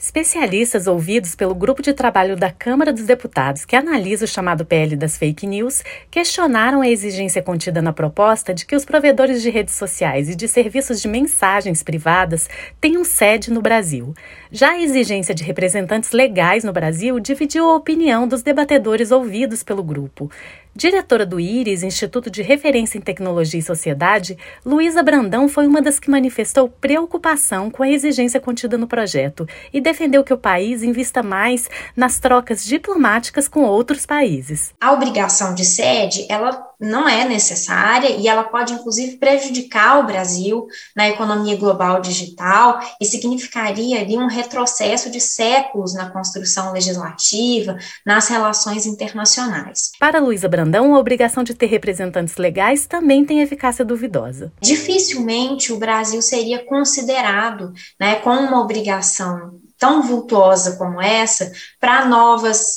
Especialistas ouvidos pelo grupo de trabalho da Câmara dos Deputados que analisa o chamado PL das fake news questionaram a exigência contida na proposta de que os provedores de redes sociais e de serviços de mensagens privadas tenham sede no Brasil. Já a exigência de representantes legais no Brasil dividiu a opinião dos debatedores ouvidos pelo grupo. Diretora do IRIS, Instituto de Referência em Tecnologia e Sociedade, Luísa Brandão foi uma das que manifestou preocupação com a exigência contida no projeto e defendeu que o país invista mais nas trocas diplomáticas com outros países. A obrigação de sede, ela não é necessária e ela pode, inclusive, prejudicar o Brasil na economia global digital e significaria ali um retrocesso de séculos na construção legislativa, nas relações internacionais. Para Luísa Brandão, a obrigação de ter representantes legais também tem eficácia duvidosa. Dificilmente o Brasil seria considerado, com uma obrigação tão vultuosa como essa, para novos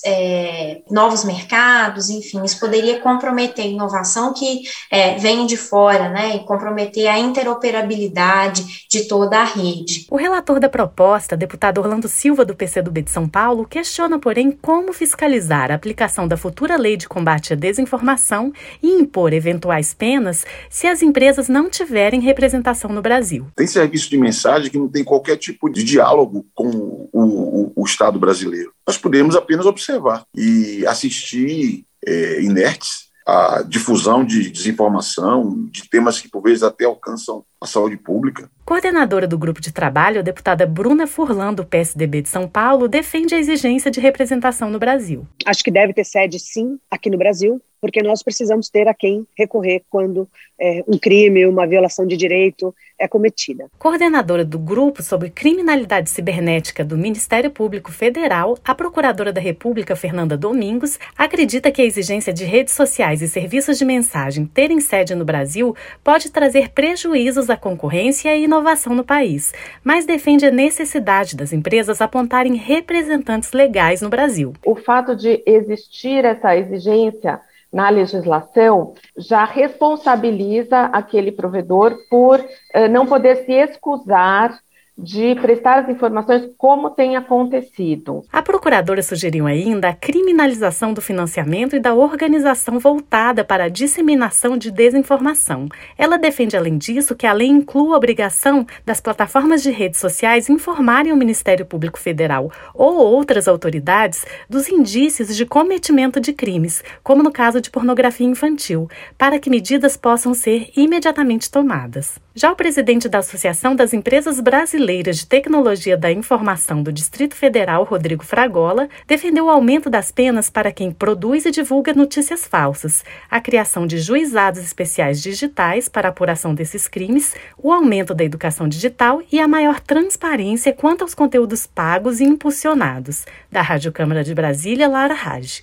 mercados, enfim, isso poderia comprometer a inovação que vem de fora, e comprometer a interoperabilidade de toda a rede. O relator da proposta, deputado Orlando Silva, do PCdoB de São Paulo, questiona, porém, como fiscalizar a aplicação da futura lei de combate à desinformação e impor eventuais penas se as empresas não tiverem representação no Brasil. Tem serviço de mensagem que não tem qualquer tipo de diálogo com o Estado brasileiro. Nós podemos apenas observar e assistir inertes à difusão de desinformação, de temas que por vezes até alcançam a saúde pública. Coordenadora do grupo de trabalho, a deputada Bruna Furlan, do PSDB de São Paulo, defende a exigência de representação no Brasil. Acho que deve ter sede, sim, aqui no Brasil, porque nós precisamos ter a quem recorrer quando um crime, uma violação de direito é cometida. Coordenadora do Grupo sobre Criminalidade Cibernética do Ministério Público Federal, a Procuradora da República, Fernanda Domingos, acredita que a exigência de redes sociais e serviços de mensagem terem sede no Brasil pode trazer prejuízos à concorrência e inovação no país, mas defende a necessidade das empresas apontarem representantes legais no Brasil. O fato de existir essa exigência na legislação já responsabiliza aquele provedor por não poder se excusar de prestar as informações como tem acontecido. A procuradora sugeriu ainda a criminalização do financiamento e da organização voltada para a disseminação de desinformação. Ela defende, além disso, que a lei inclua a obrigação das plataformas de redes sociais informarem o Ministério Público Federal ou outras autoridades dos indícios de cometimento de crimes, como no caso de pornografia infantil, para que medidas possam ser imediatamente tomadas. Já o presidente da Associação das Empresas Brasileiras de Tecnologia da Informação do Distrito Federal, Rodrigo Fragola, defendeu o aumento das penas para quem produz e divulga notícias falsas, a criação de juizados especiais digitais para a apuração desses crimes, o aumento da educação digital e a maior transparência quanto aos conteúdos pagos e impulsionados. Da Rádio Câmara de Brasília, Lara Raj.